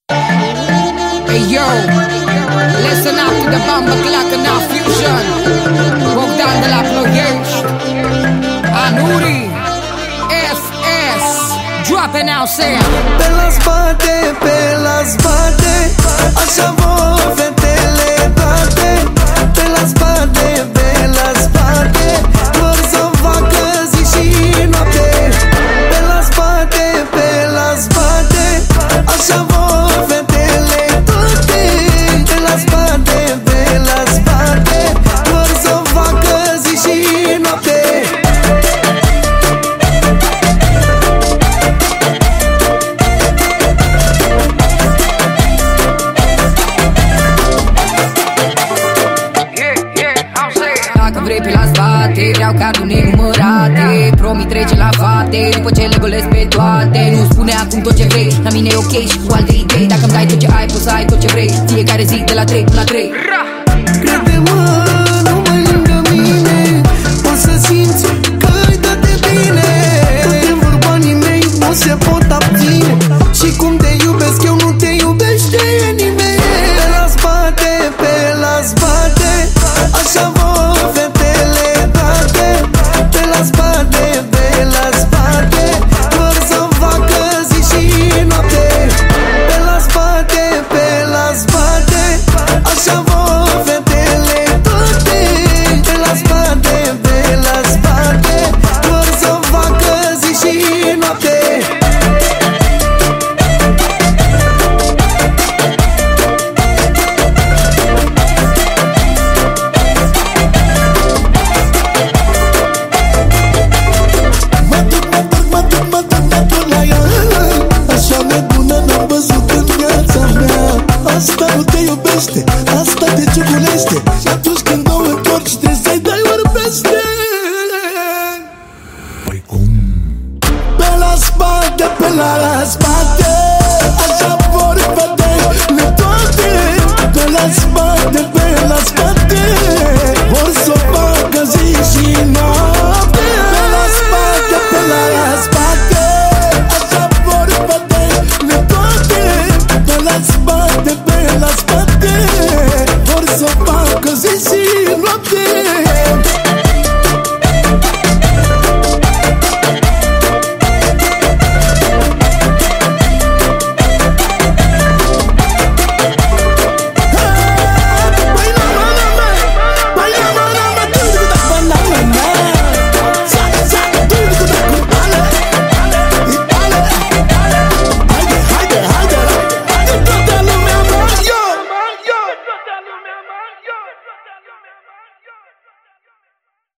Hey yo, listen up to the Bamba Clock and our fusion. Bogdan de la Ploiești, Anuri, FS. Drop it now, Sam. Pe la spate, așa vor fetele toate. Pe la spate, vor să facă zi și noapte. Pe la spate, așa vor fetele toate. Pe la spate, vor să facă zi și noapte. Dacă vrei pe la spate, vreau carduri nenumărate. Promit trece la fate, după ce le golesc pe toate. Nu spune acum tot ce vrei, la mine e ok și cu alte idei. Dacă-mi dai tot ce ai, poți să ai tot ce vrei. Fiecare zi de la 3 până la 3. Crede-mă, numai lângă mine poți să simți că-i dă de bine. Toate vorbanii mei nu se pot abține. Și cum te iubesc eu, nu te iubește nimeni. Pe la spate, așa vor fetele toate. Pe la spate, vor să facă zi și noapte. Pe la spate, așa vor fetele toate. Pe la spate, vor să facă zi și noapte. Asta nu te iubește, asta te ciugulește. Și atunci când o întorci trebuie să-i dai ori peste. Păi cum? Pe la spate, așa vor fetele toate. Pe la spate, vor să facă zi și noapte. Pe la spate, așa vor fetele toate. Pe la spate,